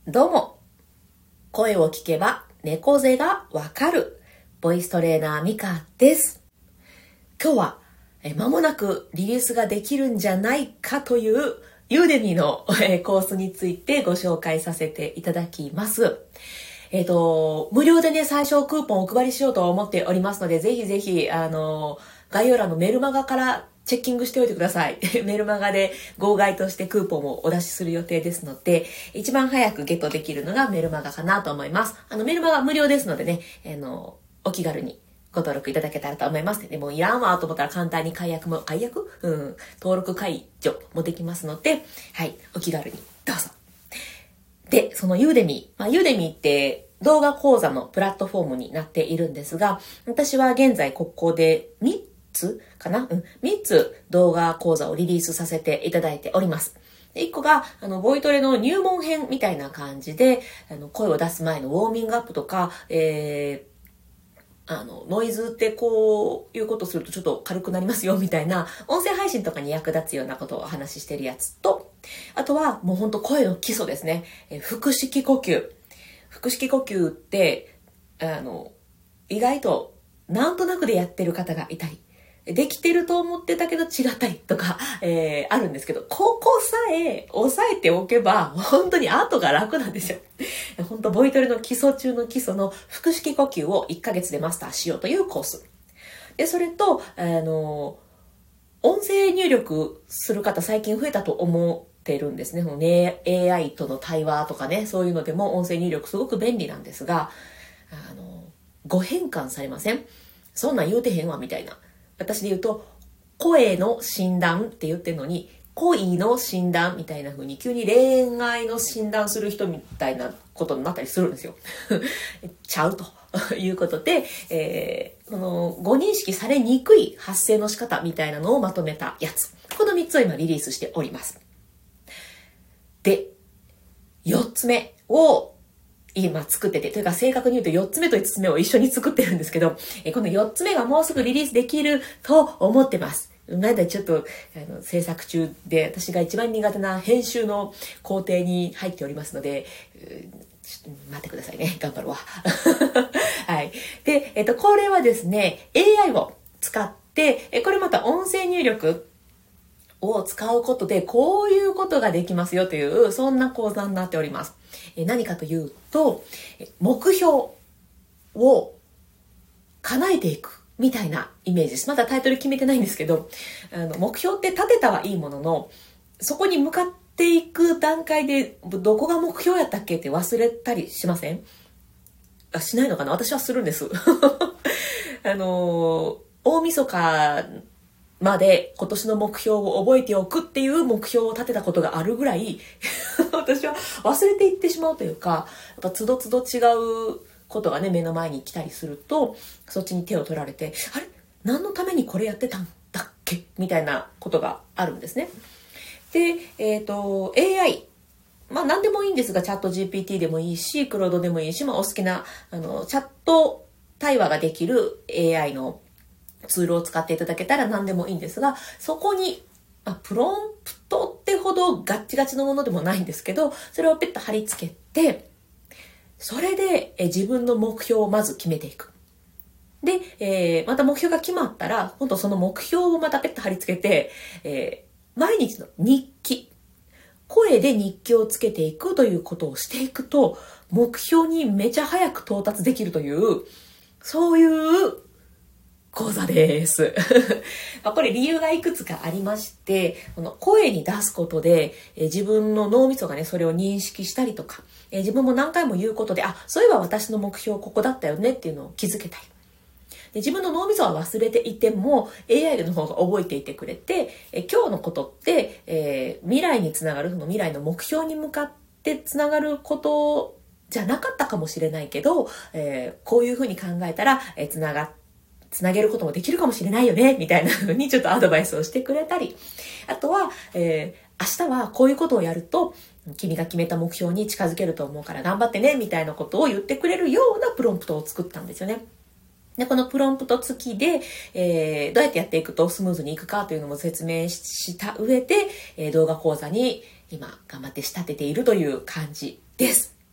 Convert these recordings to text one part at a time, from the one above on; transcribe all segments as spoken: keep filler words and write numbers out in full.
どうも、声を聞けば猫背がわかるボイストレーナーミカです。今日はえ間もなくリリースができるんじゃないかというユーデミのえコースについてご紹介させていただきます。えっと、無料でね、最初クーポンをお配りしようと思っておりますので、ぜひぜひ、あの、概要欄のメルマガからチェッキングしておいてください。メルマガで号外としてクーポンをお出しする予定ですので、一番早くゲットできるのがメルマガかなと思います。あの、メルマガ無料ですのでね、あの、お気軽にご登録いただけたらと思います。でもいらんわと思ったら簡単に解約も、解約うん、登録解除もできますので、はい、お気軽にどうぞ。で、そのユーデミ、まあ、ユーデミって動画講座のプラットフォームになっているんですが、私は現在ここでみっつかなうん、みっつ動画講座をリリースさせていただいております。でいっこが、あの、ボイトレの入門編みたいな感じで、あの、声を出す前のウォーミングアップとか、えー、あの、ノイズってこういうことするとちょっと軽くなりますよみたいな音声配信とかに役立つようなことをお話ししてるやつと、あとはもうほんと声の基礎ですね。え腹式呼吸。腹式呼吸って、あの、意外となんとなくでやってる方がいたり、できてると思ってたけど違ったりとか、えー、あるんですけど、ここさえ押さえておけば本当に後が楽なんですよ。本当ボイトレの基礎中の基礎の腹式呼吸をいっかげつでマスターしようというコース。で、それと、あの、音声入力する方最近増えたと思ってるんですね。ね エーアイ との対話とかね、そういうのでも音声入力すごく便利なんですが、あの、ご変換されません？そんなん言うてへんわみたいな。私で言うと、声の診断って言ってるのに、恋の診断みたいな風に急に恋愛の診断する人みたいなことになったりするんですよ。ちゃうということで、えー、このご認識されにくい発声の仕方みたいなのをまとめたやつ。このみっつを今リリースしております。で、よっつめを今作ってて、というか正確に言うとよっつめといつつめを一緒に作ってるんですけど、えこのよっつめがもうすぐリリースできると思ってます。まだちょっとあの制作中で、私が一番苦手な編集の工程に入っておりますので、ちょっと待ってくださいね。頑張るわ。はい。で、えっと、これはですね、エーアイ を使って、これまた音声入力を使うことでこういうことができますよという、そんな講座になっております。え何かというと、目標を叶えていくみたいなイメージです。まだタイトル決めてないんですけど、あの目標って立てたはいいものの、そこに向かっていく段階でどこが目標やったっけって忘れたりしません？あ、しないのかな？私はするんです。あの大晦日まで今年の目標を覚えておくっていう目標を立てたことがあるぐらい私は忘れていってしまうというか、やっぱつどつど違うことがね目の前に来たりすると、そっちに手を取られて、あれ何のためにこれやってたんだっけみたいなことがあるんですね。で、えっと エーアイ、まあ何でもいいんですが、チャット ジーピーティー でもいいし、クロードでもいいし、まあお好きなあのチャット対話ができる エーアイ のツールを使っていただけたら何でもいいんですが、そこに、まあ、プロンプトってほどガッチガチのものでもないんですけど、それをペッと貼り付けて、それでえ自分の目標をまず決めていく。で、えー、また目標が決まったら、今度その目標をまたペッと貼り付けて、えー、毎日の日記、声で日記をつけていくということをしていくと、目標にめちゃ早く到達できるという、そういう講座です。これ理由がいくつかありまして、この声に出すことで、え自分の脳みそがね、それを認識したりとか、え自分も何回も言うことで、あ、そういえば私の目標ここだったよねっていうのを気づけたり。で自分の脳みそは忘れていても エーアイ の方が覚えていてくれて、え今日のことって、えー、未来につながる、その未来の目標に向かってつながることじゃなかったかもしれないけど、えー、こういうふうに考えたら、えー、つながってつなげることもできるかもしれないよねみたいな風にちょっとアドバイスをしてくれたり、あとは、えー、明日はこういうことをやると君が決めた目標に近づけると思うから頑張ってねみたいなことを言ってくれるようなプロンプトを作ったんですよね。でこのプロンプト付きで、えー、どうやってやっていくとスムーズにいくかというのも説明した上で、えー、動画講座に今頑張って仕立てているという感じです。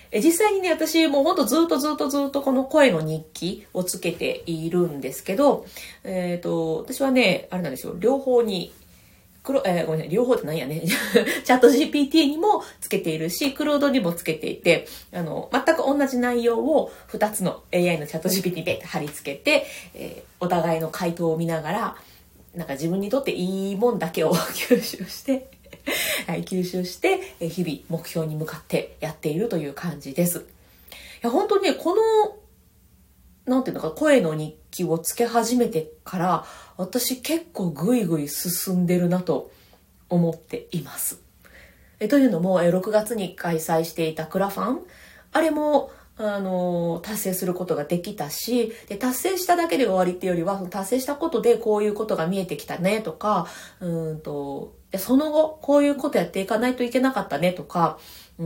え実際にね、私もうほんとずっとずっとずっとこの声の日記をつけているんですけど、えっと、私はね、あれなんですよ、両方に、黒、えー、ごめんなさい、両方って何やね。チャット ジーピーティー にもつけているし、クロードにもつけていて、あの、全く同じ内容をふたつの エーアイ のチャット ジーピーティー に貼り付けて、えー、お互いの回答を見ながら、なんか自分にとっていいもんだけを吸収して、はい、吸収して、日々目標に向かってやっているという感じです。いや、本当にね、この、なんていうのか、声の日記をつけ始めてから、私結構ぐいぐい進んでるなと思っています。えというのも、ろくがつに開催していたクラファン、あれも、あの、達成することができたし、で、達成しただけで終わりっていうよりは、達成したことでこういうことが見えてきたねとか、うんと、その後、こういうことやっていかないといけなかったねとか、うん、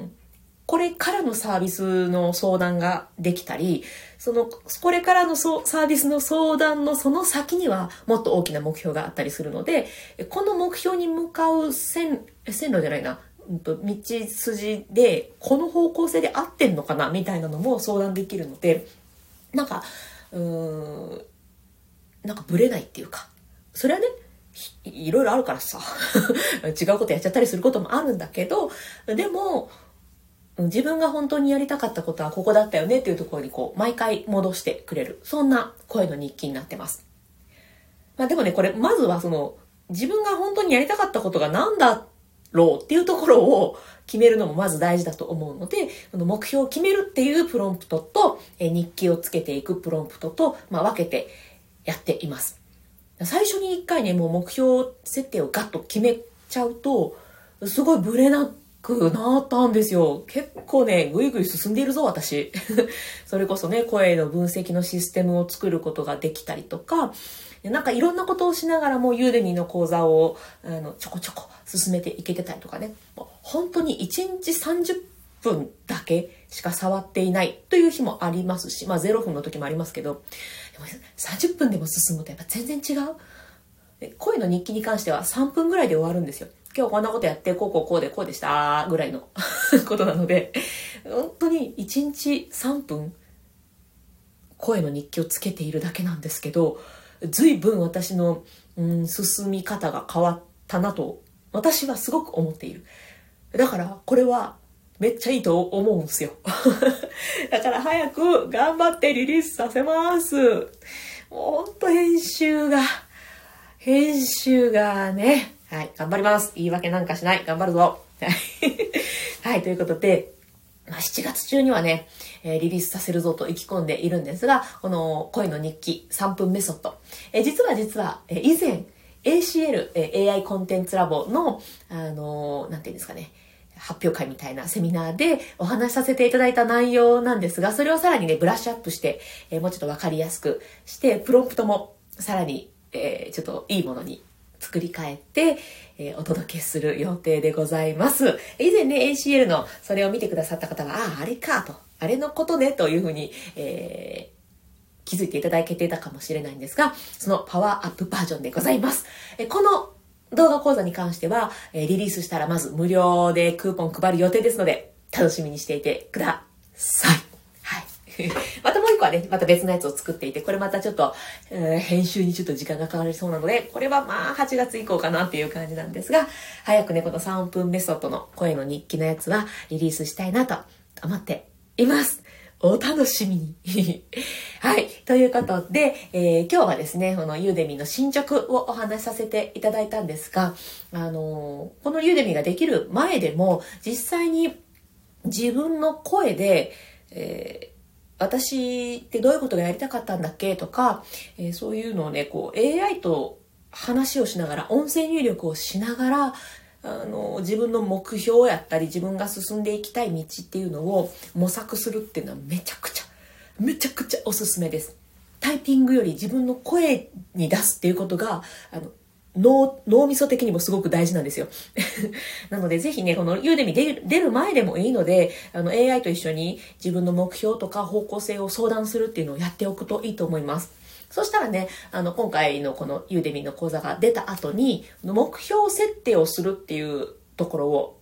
これからのサービスの相談ができたり、その、これからのサービスの相談のその先にはもっと大きな目標があったりするので、この目標に向かう線、線路じゃないな、道筋で、この方向性で合ってんのかなみたいなのも相談できるので、なんか、うーん、なんかブレないっていうか、それはね、いろいろあるからさ、違うことやっちゃったりすることもあるんだけど、でも、自分が本当にやりたかったことはここだったよねっていうところにこう、毎回戻してくれる。そんな声の日記になってます。まあでもね、これ、まずはその、自分が本当にやりたかったことが何だろうっていうところを決めるのもまず大事だと思うので、この目標を決めるっていうプロンプトと、え日記をつけていくプロンプトと、まあ分けてやっています。最初に一回ね、もう目標設定をガッと決めちゃうと、すごいブレなくなったんですよ。結構ね、ぐいぐい進んでいるぞ、私。それこそね、声の分析のシステムを作ることができたりとか、なんかいろんなことをしながらもユーデミの講座をあのちょこちょこ進めていけてたりとかね。本当にいちにちさんじゅっぷんだけしか触っていないという日もありますし、まあゼロふんの時もありますけど、でもさんじゅっぷんでも進むとやっぱ全然違う。声の日記に関してはさんぷんぐらいで終わるんですよ。今日こんなことやって、こうこうこうでこうでしたぐらいのことなので、本当にいちにちさんぷん声の日記をつけているだけなんですけど、随分私の、うん、進み方が変わったなと私はすごく思っている。だからこれはめっちゃいいと思うんですよ。だから早く頑張ってリリースさせます。もうほんと編集が、編集がね、はい、頑張ります。言い訳なんかしない。頑張るぞ。はい、ということで、まあ、しちがつ中にはね、えー、リリースさせるぞと意気込んでいるんですが、この声の日記さんぷんメソッド。えー、実は実は、えー、以前 エーシーエル、えー、エーアイ コンテンツラボの、あのー、なんていうんですかね、発表会みたいなセミナーでお話しさせていただいた内容なんですが、それをさらにね、ブラッシュアップして、えー、もうちょっとわかりやすくして、プロンプトもさらに、えー、ちょっといいものに作り変えて、えー、お届けする予定でございます。以前ね、エーシーエル のそれを見てくださった方は、ああ、あれかと、あれのことね、というふうに、えー、気づいていただけていたかもしれないんですが、そのパワーアップバージョンでございます。えー、この動画講座に関しては、えー、リリースしたらまず無料でクーポン配る予定ですので、楽しみにしていてください。はい。またもう一個はね、また別のやつを作っていて、これまたちょっと、えー、編集にちょっと時間がかかりそうなので、これはまあはちがつ以降かなっていう感じなんですが、早くね、このさんぷんメソッドの声の日記のやつはリリースしたいなと思っています。お楽しみに。はい。ということで、えー、今日はですね、このユーデミの進捗をお話しさせていただいたんですが、あのー、このユーデミができる前でも、実際に自分の声で、えー私ってどういうことがやりたかったんだっけとか、えー、そういうのをね、こう エーアイ と話をしながら、音声入力をしながら、あの、自分の目標やったり、自分が進んでいきたい道っていうのを模索するっていうのはめちゃくちゃ、めちゃくちゃおすすめです。タイピングより自分の声に出すっていうことが、あの、脳、脳みそ的にもすごく大事なんですよ。なのでぜひね、このユーデミ出る、出る前でもいいので、あの エーアイ と一緒に自分の目標とか方向性を相談するっていうのをやっておくといいと思います。そしたらね、あの今回のこのユーデミの講座が出た後に、目標設定をするっていうところを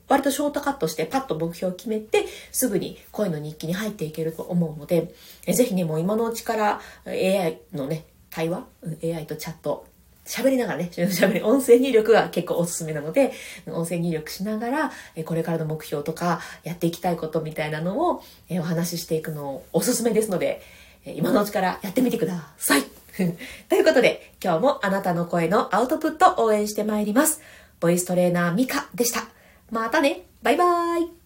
割とショートカットしてパッと目標を決めてすぐに声の日記に入っていけると思うので、えぜひね、もう今のうちから エーアイ のね、対話 エーアイ とチャット喋りながらね、喋り、音声入力が結構おすすめなので、音声入力しながら、これからの目標とか、やっていきたいことみたいなのをお話ししていくのおすすめですので、今のうちからやってみてください。ということで、今日もあなたの声のアウトプット応援してまいります。ボイストレーナーミカでした。またね。バイバーイ。